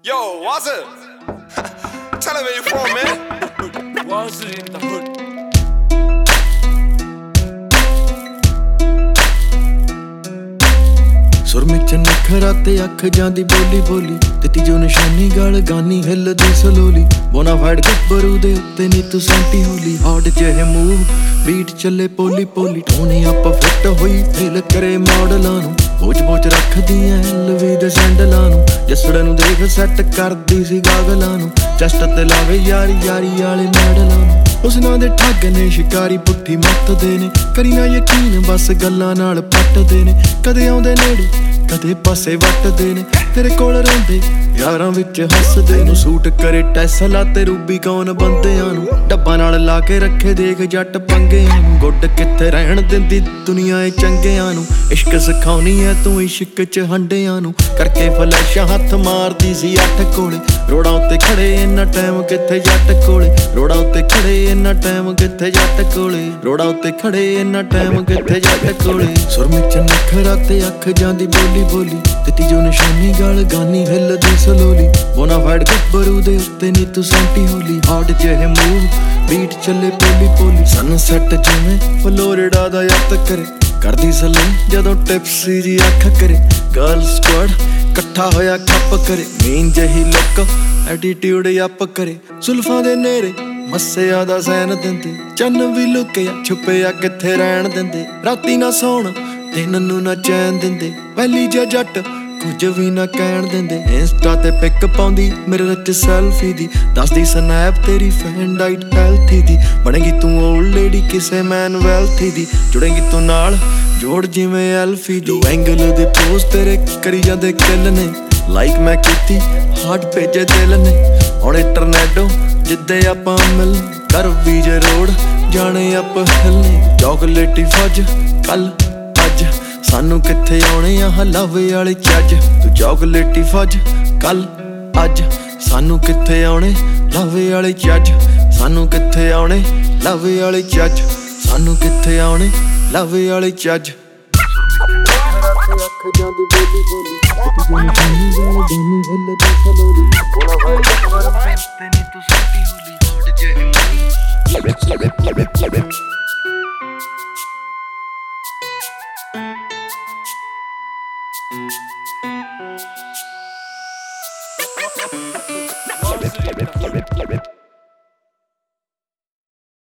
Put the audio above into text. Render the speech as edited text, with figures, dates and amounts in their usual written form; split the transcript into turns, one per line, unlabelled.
Yo, what's up? Tell him where you from, man.
Was it in the hood?
ਸੁਰਮੇ ਚ ਨਖਰਾ ਤੇ ਅੱਖ ਜਾਂਦੀ ਬੋਲੀ ਬੋਲੀ ਦਿੱਤੀ ਜੋ ਨਿਸ਼ਾਨੀ ਗਲ ਗਾਨੀ ਹਿੱਲਦੀ ਸਲੋਲੀ ਬੋਨਾਫਾਈਡ ਗੱਭਰੂ ਦੇ ਉੱਤੇ ਨੀ ਤੂੰ ਸੈਂਟੀ ਹੋਲੀ ਹੌਟ ਜਿਹੇ ਮੂਵ ਬੀਟ ਚੱਲੇ ਪੋਲੀ ਪੋਲੀ ਟੋਨੀ ਆਪ ਫਿੱਟ ਹੋਈ ਦਿਲ ਕਰੇ ਮਾਡਲਾਂ ਨੂੰ ਬੋਝ ਬੋਝ ਰੱਖਦੀਆਂ ਲਵੀ ਦੇ ਸੈਂਡਲਾਂ ਨੂੰ ਜਸੜ ਨੂੰ ਦੇਖ ਸੈੱਟ ਕਰਦੀ ਸੀ ਗਾਗਲਾਂ ਨੂੰ ਚਸਟ ਤੇ ਲਾਵੇ ਯਾਰੀ ਯਾਰੀ ਵਾਲੇ ਮੈਡਲਾਂ ਨੂੰ ਉਸ ਨਾਂ ਦੇ ਠੱਗ ਨੇ ਸ਼ਿਕਾਰੀ ਪੁੱਠੀ ਮੱਤਦੇ ਨੇ ਕਰੀ ਨਾ ਯਕੀਨ ਬਸ ਗੱਲਾਂ ਨਾਲ ਪੱਟਦੇ ਨੇ ਕਦੇ ਆਉਂਦੇ ਨੇੜੇ ਕਦੇ ਪਾਸੇ ਵੱਟਦੇ ਨੇ ਤੇਰੇ ਕੋਲ ਰਹਿੰਦੇ ਯਾਰਾਂ ਵਿੱਚ ਹੱਸਦੇ ਨੂੰ ਸੂਟ ਕਰੇ ਟੈਸਲਾ ਤੇ ਰੂਬੀ ਕੌਣ ਬੰਦਿਆਂ ਨੂੰ ਡੱਬਾ ਨਾਲ ਲਾ ਕੇ ਰੱਖੇ ਦੇਖ ਜੱਟ ਪੰਗਿਆਂ ਨੂੰ ਗੁੱਡ ਕਿੱਥੇ ਰਹਿਣ ਦਿੰਦੀ ਦੁਨੀਆ ਏ ਚੰਗਿਆਂ ਨੂੰ ਇਸ਼ਕ ਸਿਖਾਉਣੀ ਐ ਤੂੰ ਇਸ਼ਕ ਚ ਹੰਡਿਆਂ ਨੂੰ ਕਰਕੇ ਫਲੈਸ਼ ਹੱਥ ਮਾਰਦੀ ਸੀ ਅੱਠ ਕੋਲੇ ਰੋੜਾਂ ਉੱਤੇ ਖੜੇ ਇੰਨਾ ਟਾਈਮ ਕਿੱਥੇ ਜੱਟ ਕੋਲੇ ਰੋੜਾਂ ਉੱਤੇ ਖੜੇ ਇੰਨਾ ਟਾਈਮ ਕਿੱਥੇ ਜੱਟ ਕੋਲੇ ਰੋੜਾਂ ਉੱਤੇ ਖੜੇ ਇੰਨਾ ਟਾਈਮ ਕਿੱਥੇ ਜੱਟ ਕੋਲੇ ਸੁਰਮੇ ਚ ਨਖਰਾ ਤੇ ਅੱਖ ਜਾਂਦੀ ਬੋਲੀ ਬੋਲੀ ਦਿੱਤੀ ਜੋ ਨਿਸ਼ਾਨੀ ਗਲ ਗਾਨੀ ਹਿੱਲਦੀ ਸਲੋਲੀ ਬੋਨਾਫਾਈਡ ਗੱਭਰੂ ਦੇ ਉੱਤੇ ਨੀ ਤੂੰ ਸੈਂਟੀ ਹੋਲੀ ਹੌਟ ਜਿਹੇ ਮੂਵ ਬੀਟ ਚੱਲੇ ਪੋਲੀ ਪੋਲੀ ਸਨਸੈਟ ਜਿਵੇਂ ਫਲੋਰਿਡਾ ਦਾ ਯਾਤ ਕਰੇ ਕਰਦੀ ਸਲੇ ਜਦੋਂ ਟਿਪਸੀ ਜੀ ਅੱਖ ਕਰੇ ਗਰਲ ਸਕੁਆਡ ਇਕੱਠਾ ਹੋਇਆ ਖੱਪ ਕਰੇ ਮੀਨ ਜਹੀ ਲੁੱਕ ਐਟੀਟਿਊਡ ਅੱਪ ਕਰੇ ਜ਼ੁਲਫਾਂ ਦੇ ਨੇੜੇ ਮੱਸਿਆ ਦਾ ਸੈਨ ਦਿੰਦੇ ਚੰਨ ਵੀ ਲੁਕਿਆ ਛੁਪਿਆ ਕਿੱਥੇ ਰਹਿਣ ਦਿੰਦੇ ਰਾਤੀ ਨਾ ਸੌਣ ਦਿਨ ਨੂੰ ਨਾ ਚੈਨ ਦਿੰਦੇ ਵੈਲੀ ਜਿਹਾ ਜੱਟ ਕੁਝ ਵੀ ਨਾ ਕਹਿਣ ਦਿੰਦੇ ਇੰਸਟਾ ਤੇ ਪਿਕ ਪਾਉਂਦੀ ਮੇਰੇ ਚ ਸੈਲਫੀ ਦੀ ਦੱਸਦੀ ਸਨੈਪ ਤੇਰੀ ਫੈਨ ਡਾਈਟ ਹੈਲਥੀ ਦੀ ਬਣੇਗੀ ਤੂੰ ਓਲਡ ਲੇਡੀ ਕਿਸੇ ਮੈਨ ਵੈਲਥੀ ਦੀ ਜੁੜੇਗੀ ਤੂੰ ਨਾਲ ਜੋੜ ਜਿਵੇਂ ਐਲਫੀ ਦੀ ਐਂਗਲ ਦੇ ਪੋਸਟ ਤੇਰੇ ਕਰੀ ਜਾਂਦੇ ਕਿੱਲ ਨੇ ਲਾਈਕ ਮੈਂ ਕੀਤੀ ਹਾਰਟ ਭੇਜੇ ਦਿਲ ਨੇ ਹੁਣ ਇੰਟਰਨੈਟੋਂ ਜਿੱਦੇ ਆਪਾਂ ਮਿਲ ਕਰ ਵੀ ਜੇ ਰੋਡ ਜਾਣੇ ਆਪ ਹਿਲਨੇ ਚੌਕਲੇਟੀ ਫੱਜ ਕੱਲ ਅੱਜ ਸਾਨੂੰ ਕਿੱਥੇ ਆਉਣੇ ਆ ਹਲਾਵੇ ਵਾਲੇ ਚੱਜ ਤੂੰ ਚੌਕਲੇਟੀ ਫੱਜ ਕੱਲ ਅੱਜ ਸਾਨੂੰ ਕਿੱਥੇ ਆਉਣੇ ਲਾਵੇ ਵਾਲੇ ਚੱਜ ਸਾਨੂੰ ਕਿੱਥੇ ਆਉਣੇ ਲਾਵੇ ਵਾਲੇ ਚੱਜ ਸਾਨੂੰ ਕਿੱਥੇ ਆਉਣੇ ਲਾਵੇ ਵਾਲੇ ਚੱਜ ਅੱਖ ਜਾਂਦੀ ਬੋਲੀ ਬੋਲੀ ਜਾਨੀ ਜਾਨੀ ਹਿੱਲਦੀ ਸਲੋਲੀ ਬੋਨਾਫਾਈਡ ਗੱਭਰੂ ਦੇ ਉੱਤੇ ਨੀ ਤੂੰ ਸੈਂਟੀ ਹੋਲੀ ਹੌਟ ਜਿਹੇ
Was it in the hood?